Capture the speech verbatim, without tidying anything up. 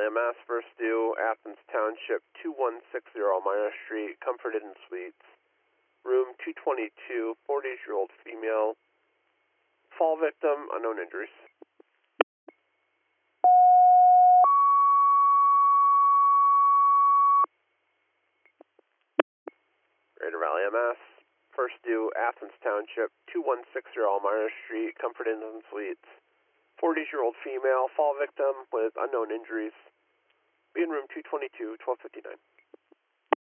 M S, first due, Athens Township, two one six zero Elmira Street, Comfort Inn Suites, room two twenty-two, forty-year-old female, fall victim, unknown injuries. Greater Valley M S, first due, Athens Township, two one six zero Elmira Street, Comfort Inn Suites, forty-year-old female, fall victim with unknown injuries. Be in room two twenty-two, twelve fifty-nine.